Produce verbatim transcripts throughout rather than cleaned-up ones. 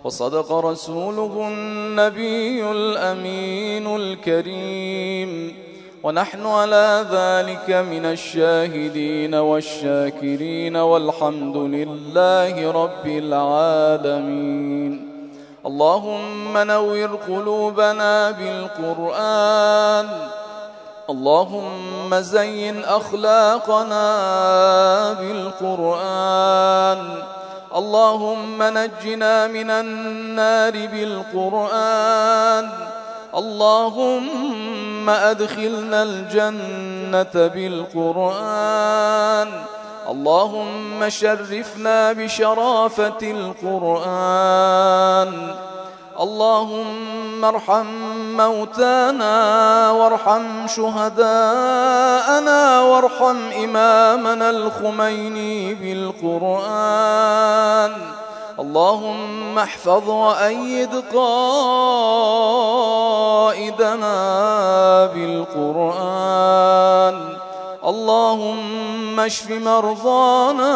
وصدق رسوله النبي الأمين الكريم، ونحن على ذلك من الشاهدين والشاكرين، والحمد لله رب العالمين. اللهم نور قلوبنا بالقرآن، اللهم زين أخلاقنا بالقرآن، اللهم نجنا من النار بالقرآن، اللهم أدخلنا الجنة بالقرآن، اللهم شرفنا بشرافة القرآن، اللهم ارحم موتانا وارحم شهداءنا وارحم إمامنا الخميني بالقرآن، اللهم احفظ وأيد قائدنا بالقرآن، اللهم اشف مرضانا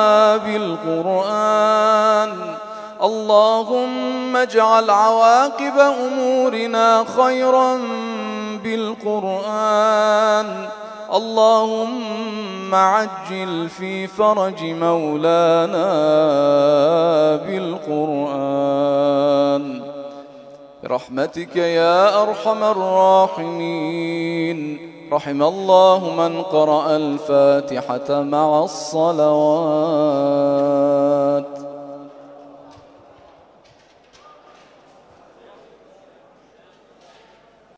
بالقرآن، اللهم اجعل عواقب أمورنا خيرا بالقرآن، اللهم عجل في فرج مولانا بالقرآن برحمتك يا أرحم الراحمين. رحم الله من قرأ الفاتحة مع الصلوات.